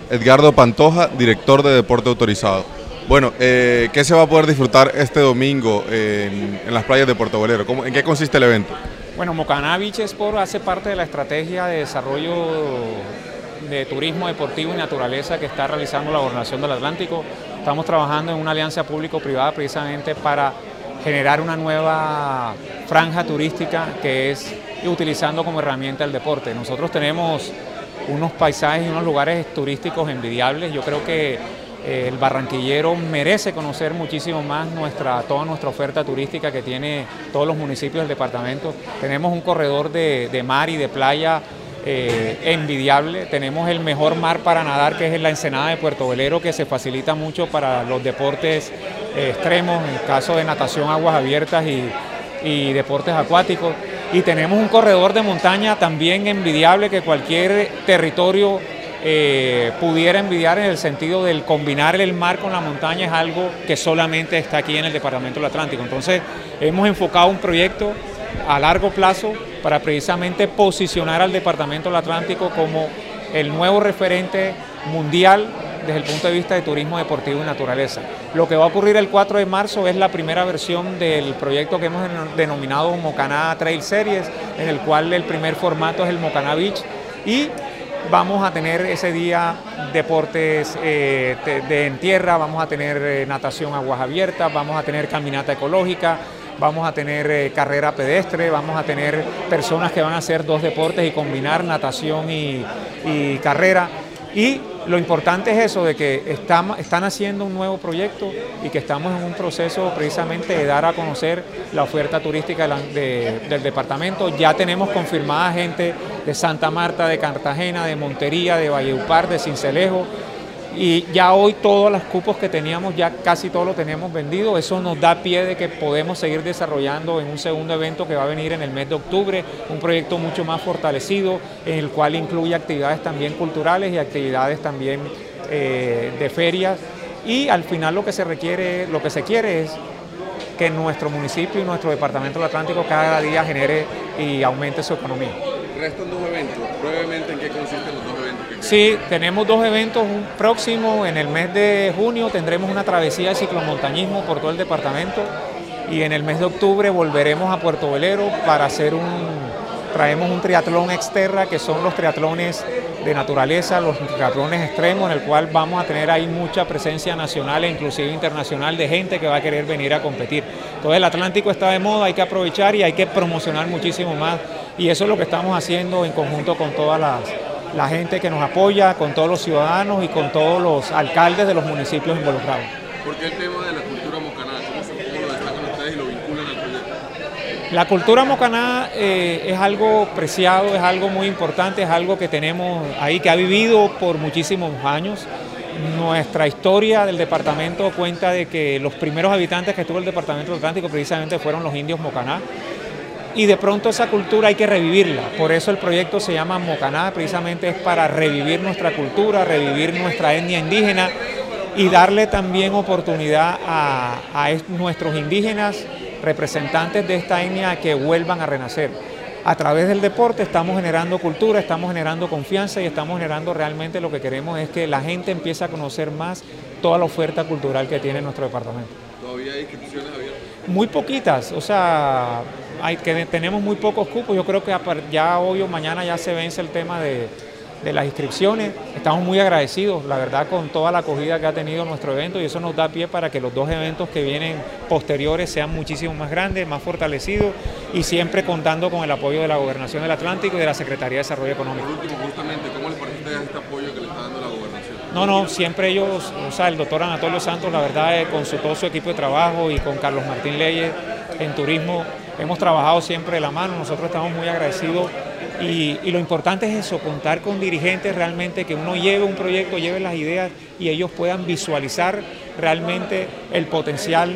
Edgardo Pantoja, director de Deporte Autorizado. Bueno, ¿qué se va a poder disfrutar este domingo en las playas de Puerto Bolero? ¿En qué consiste el evento? Bueno, Mocaná Beach Sport hace parte de la estrategia de desarrollo de turismo deportivo y naturaleza que está realizando la Gobernación del Atlántico. Estamos trabajando en una alianza público-privada precisamente para generar una nueva franja turística que es utilizando como herramienta el deporte. Nosotros tenemos unos paisajes y unos lugares turísticos envidiables. Yo creo que el barranquillero merece conocer muchísimo más toda nuestra oferta turística que tiene todos los municipios del departamento. Tenemos un corredor de mar y de playa envidiable. Tenemos el mejor mar para nadar, que es la Ensenada de Puerto Bolero, que se facilita mucho para los deportes extremos, en el caso de natación, aguas abiertas y deportes acuáticos. Y tenemos un corredor de montaña también envidiable que cualquier territorio pudiera envidiar, en el sentido del combinar el mar con la montaña. Es algo que solamente está aquí en el Departamento del Atlántico. Entonces hemos enfocado un proyecto a largo plazo para precisamente posicionar al Departamento del Atlántico como el nuevo referente mundial desde el punto de vista de turismo deportivo y naturaleza. Lo que va a ocurrir el 4 de marzo es la primera versión del proyecto que hemos denominado Mocaná Trail Series, en el cual el primer formato es el Mocaná Beach, y vamos a tener ese día deportes en tierra, vamos a tener natación aguas abiertas, vamos a tener caminata ecológica, vamos a tener carrera pedestre, vamos a tener personas que van a hacer dos deportes y combinar natación y carrera. Y lo importante es eso, de que están haciendo un nuevo proyecto y que estamos en un proceso precisamente de dar a conocer la oferta turística del departamento. Ya tenemos confirmada gente de Santa Marta, de Cartagena, de Montería, de Valledupar, de Sincelejo. Y ya hoy todos los cupos que teníamos, ya casi todos los teníamos vendido. Eso nos da pie de que podemos seguir desarrollando en un segundo evento que va a venir en el mes de octubre, un proyecto mucho más fortalecido, en el cual incluye actividades también culturales y actividades también de ferias. Y al final lo que se quiere es que nuestro municipio y nuestro Departamento del Atlántico cada día genere y aumente su economía. Restan dos eventos. Brevemente, ¿en qué consisten los dos eventos? Sí, tenemos dos eventos. Un próximo, en el mes de junio, tendremos una travesía de ciclomontañismo por todo el departamento, y en el mes de octubre volveremos a Puerto Bolero para traemos un triatlón exterra, que son los triatlones de naturaleza, los triatlones extremos, en el cual vamos a tener ahí mucha presencia nacional e inclusive internacional de gente que va a querer venir a competir. Todo el Atlántico está de moda, hay que aprovechar y hay que promocionar muchísimo más, y eso es lo que estamos haciendo en conjunto con toda la gente que nos apoya, con todos los ciudadanos y con todos los alcaldes de los municipios involucrados. ¿Por qué el tema de la cultura mocaná? ¿Cómo lo destacan ustedes y lo vinculan al proyecto? La cultura mocaná es algo preciado, es algo muy importante, es algo que tenemos ahí, que ha vivido por muchísimos años. Nuestra historia del departamento cuenta de que los primeros habitantes que tuvo el Departamento del Atlántico precisamente fueron los indios mocaná, y de pronto esa cultura hay que revivirla. Por eso el proyecto se llama Mocaná, precisamente es para revivir nuestra cultura, revivir nuestra etnia indígena y darle también oportunidad a nuestros indígenas, representantes de esta etnia, que vuelvan a renacer. A través del deporte estamos generando cultura, estamos generando confianza y estamos generando realmente lo que queremos, es que la gente empiece a conocer más toda la oferta cultural que tiene nuestro departamento. ¿Todavía hay inscripciones abiertas? Muy poquitas, o sea, tenemos muy pocos cupos. Yo creo que ya hoy o mañana ya se vence el tema de las inscripciones. Estamos muy agradecidos, la verdad, con toda la acogida que ha tenido nuestro evento, y eso nos da pie para que los dos eventos que vienen posteriores sean muchísimo más grandes, más fortalecidos, y siempre contando con el apoyo de la Gobernación del Atlántico y de la Secretaría de Desarrollo Económico. Por último, justamente, ¿cómo les parece a ustedes este apoyo que le está dando la Gobernación? No, siempre ellos, o sea, el doctor Anatolio Santos, la verdad, con todo su equipo de trabajo, y con Carlos Martín Leyes en turismo, hemos trabajado siempre de la mano. Nosotros estamos muy agradecidos, y lo importante es eso, contar con dirigentes realmente, que uno lleve un proyecto, lleve las ideas y ellos puedan visualizar realmente el potencial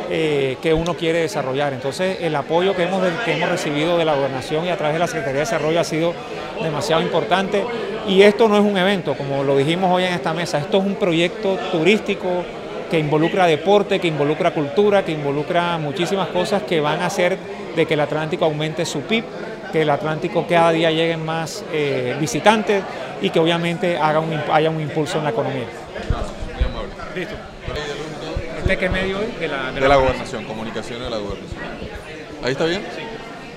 que uno quiere desarrollar. Entonces el apoyo que hemos recibido de la Gobernación y a través de la Secretaría de Desarrollo ha sido demasiado importante, y esto no es un evento, como lo dijimos hoy en esta mesa, esto es un proyecto turístico que involucra deporte, que involucra cultura, que involucra muchísimas cosas que van a hacer de que el Atlántico aumente su PIB, que el Atlántico cada día lleguen más visitantes y que obviamente haya un impulso en la economía. Muy amable. Listo. ¿Este qué medio es? De la gobernación, comunicaciones de la gobernación. ¿Ahí está bien? Sí.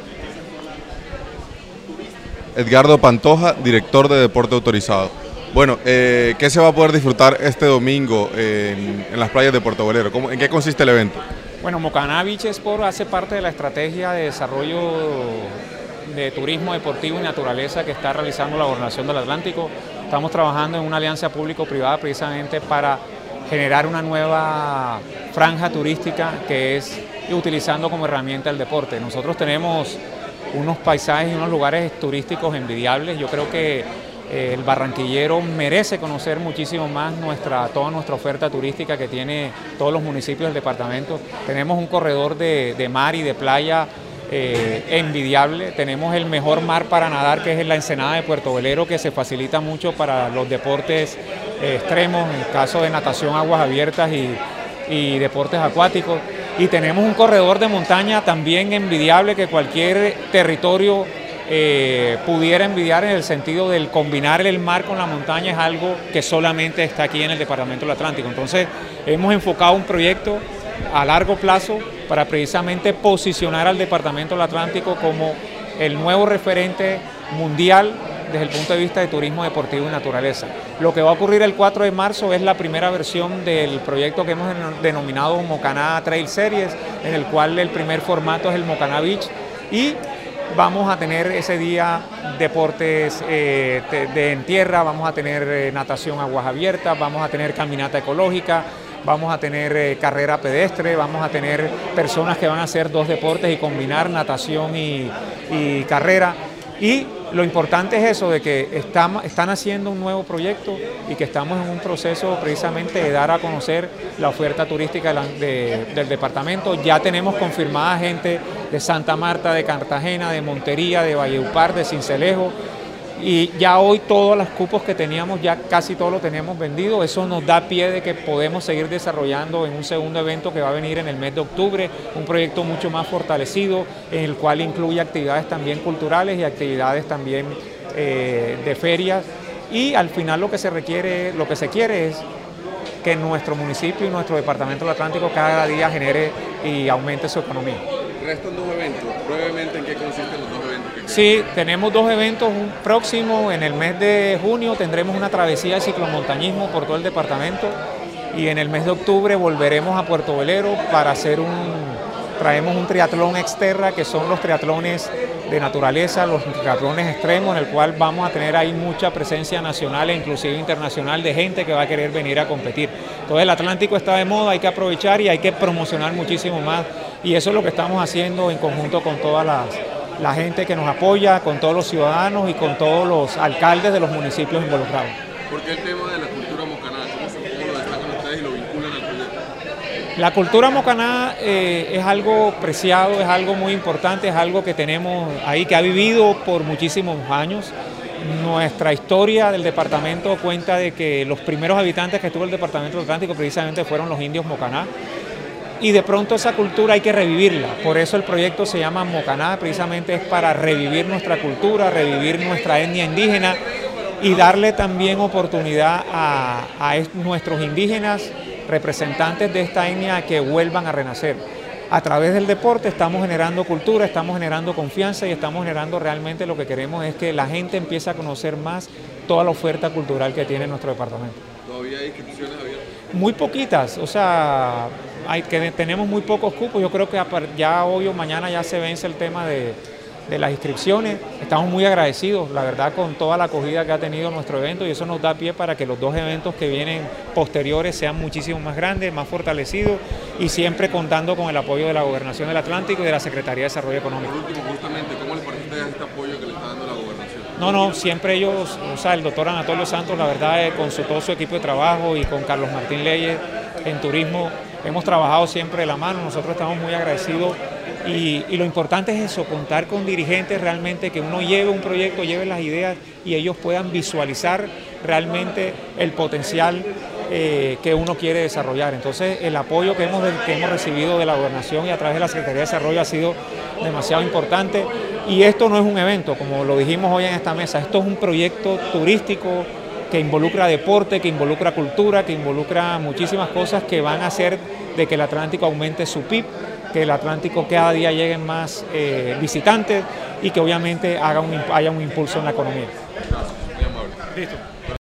Edgardo Pantoja, director de Deporte Autorizado. Bueno, ¿qué se va a poder disfrutar este domingo en las playas de Puerto Bolero? ¿En qué consiste el evento? Bueno, Mocaná Beach Sport hace parte de la estrategia de desarrollo de turismo deportivo y naturaleza que está realizando la Gobernación del Atlántico. Estamos trabajando en una alianza público-privada precisamente para generar una nueva franja turística que es utilizando como herramienta el deporte. Nosotros tenemos unos paisajes y unos lugares turísticos envidiables. Yo creo que el barranquillero merece conocer muchísimo más toda nuestra oferta turística que tiene todos los municipios del departamento. Tenemos un corredor de mar y de playa envidiable. Tenemos el mejor mar para nadar, que es la Ensenada de Puerto Bolero, que se facilita mucho para los deportes extremos, en el caso de natación, aguas abiertas y deportes acuáticos. Y tenemos un corredor de montaña también envidiable que cualquier territorio pudiera envidiar, en el sentido del combinar el mar con la montaña. Es algo que solamente está aquí en el Departamento del Atlántico. Entonces hemos enfocado un proyecto a largo plazo para precisamente posicionar al Departamento del Atlántico como el nuevo referente mundial desde el punto de vista de turismo deportivo y naturaleza. Lo que va a ocurrir el 4 de marzo es la primera versión del proyecto que hemos denominado Mocaná Trail Series, en el cual el primer formato es el Mocaná Beach, y vamos a tener ese día deportes en tierra, vamos a tener natación aguas abiertas, vamos a tener caminata ecológica, vamos a tener carrera pedestre, vamos a tener personas que van a hacer dos deportes y combinar natación y carrera. Y lo importante es eso, de que están haciendo un nuevo proyecto y que estamos en un proceso precisamente de dar a conocer la oferta turística del departamento. Ya tenemos confirmada gente de Santa Marta, de Cartagena, de Montería, de Valledupar, de Sincelejo. Y ya hoy todos los cupos que teníamos, ya casi todos los tenemos vendidos. Eso nos da pie de que podemos seguir desarrollando en un segundo evento que va a venir en el mes de octubre, un proyecto mucho más fortalecido, en el cual incluye actividades también culturales y actividades también de ferias. Y al final lo que se quiere es que nuestro municipio y nuestro Departamento del Atlántico cada día genere y aumente su economía. ¿Restan dos eventos? Brevemente, ¿en qué consisten los dos eventos? Sí, tenemos dos eventos. Un próximo, en el mes de junio, tendremos una travesía de ciclomontañismo por todo el departamento, y en el mes de octubre volveremos a Puerto Bolero para traemos un triatlón exterra, que son los triatlones de naturaleza, los triatlones extremos, en el cual vamos a tener ahí mucha presencia nacional e inclusive internacional de gente que va a querer venir a competir. Entonces el Atlántico está de moda, hay que aprovechar y hay que promocionar muchísimo más, y eso es lo que estamos haciendo en conjunto con toda la gente que nos apoya, con todos los ciudadanos y con todos los alcaldes de los municipios involucrados. ¿Por qué el tema de la cultura mocaná? ¿Cómo lo destacan ustedes y lo vinculan al proyecto? La cultura mocaná es algo preciado, es algo muy importante, es algo que tenemos ahí, que ha vivido por muchísimos años. Nuestra historia del departamento cuenta de que los primeros habitantes que tuvo el departamento del Atlántico precisamente fueron los indios mocaná. Y de pronto esa cultura hay que revivirla, por eso el proyecto se llama Mocaná, precisamente es para revivir nuestra cultura, revivir nuestra etnia indígena y darle también oportunidad a nuestros indígenas, representantes de esta etnia, que vuelvan a renacer. A través del deporte estamos generando cultura, estamos generando confianza y estamos generando realmente lo que queremos es que la gente empiece a conocer más toda la oferta cultural que tiene nuestro departamento. ¿Todavía hay inscripciones abiertas? Muy poquitas, o sea, tenemos muy pocos cupos. Yo creo que ya hoy o mañana ya se vence el tema de las inscripciones. Estamos muy agradecidos, la verdad, con toda la acogida que ha tenido nuestro evento, y eso nos da pie para que los dos eventos que vienen posteriores sean muchísimo más grandes, más fortalecidos, y siempre contando con el apoyo de la Gobernación del Atlántico y de la Secretaría de Desarrollo Económico. Por último, justamente, ¿cómo les parece a ustedes este apoyo que le está dando la Gobernación? No, siempre ellos, o sea, el doctor Anatolio Santos, la verdad, con todo su equipo de trabajo, y con Carlos Martín Leyes en turismo, hemos trabajado siempre de la mano. Nosotros estamos muy agradecidos, y lo importante es eso, contar con dirigentes realmente, que uno lleve un proyecto, lleve las ideas y ellos puedan visualizar realmente el potencial que uno quiere desarrollar. Entonces el apoyo que hemos recibido de la Gobernación y a través de la Secretaría de Desarrollo ha sido demasiado importante, y esto no es un evento, como lo dijimos hoy en esta mesa, esto es un proyecto turístico que involucra deporte, que involucra cultura, que involucra muchísimas cosas que van a hacer de que el Atlántico aumente su PIB, que el Atlántico cada día lleguen más visitantes y que obviamente haya un impulso en la economía. Muy amable. Listo.